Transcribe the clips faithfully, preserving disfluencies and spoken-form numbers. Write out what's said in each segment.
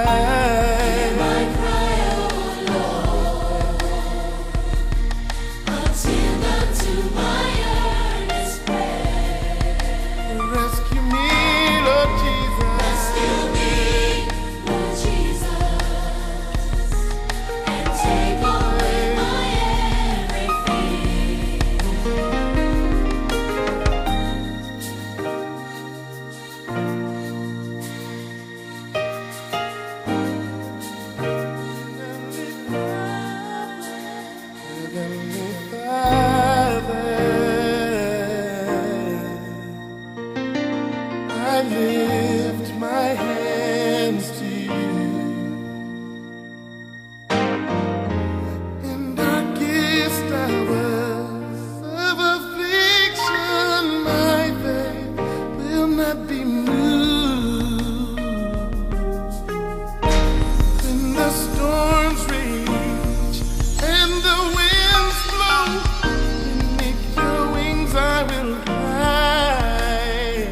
Hear my cry, O Lord. Attend unto my earnest prayer. Rescue me, Lord Jesus. Rescue me, Lord Jesus, and take away my every fear. Heavenly Father, I lift my hands to you. In darkest hours of affliction, my faith will not be moved. When the storms rage and the winds blow, beneath your wings I will hide.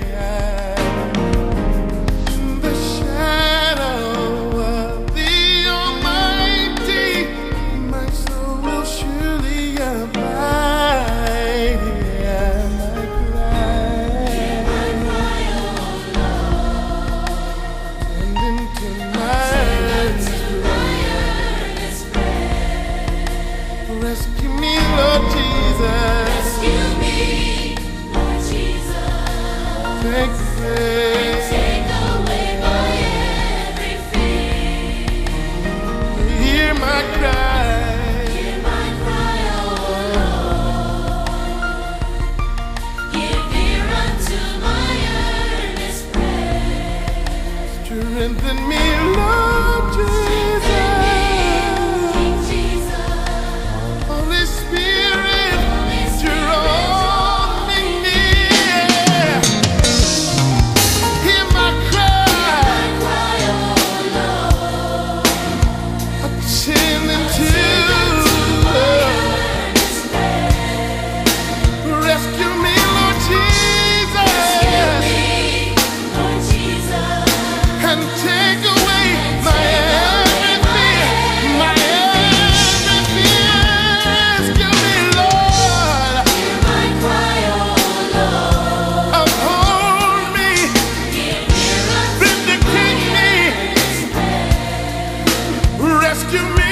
In the shadow of the Almighty, my soul will surely abide. Hear my cry, My cry, O and into my Lord, to my earnest prayer. rescue me, Lord Jesus. Rescue me, Lord Jesus, Take away, take away my every fear. hear my cry, Hear my cry, O Lord. Give ear unto my earnest prayer. strengthen me, Lord Jesus. King Jesus, Holy Spirit, Holy Spirit, draw me near. Hear my cry, my cry, O Lord. attending to, Earnest prayer. rescue me, Lord Rescue Jesus, me, Lord Jesus, and take away my every fear, my every fear. Rescue me, Lord, hear my cry, O Lord. uphold me, Give ear unto vindicate me, earnest prayer. rescue me.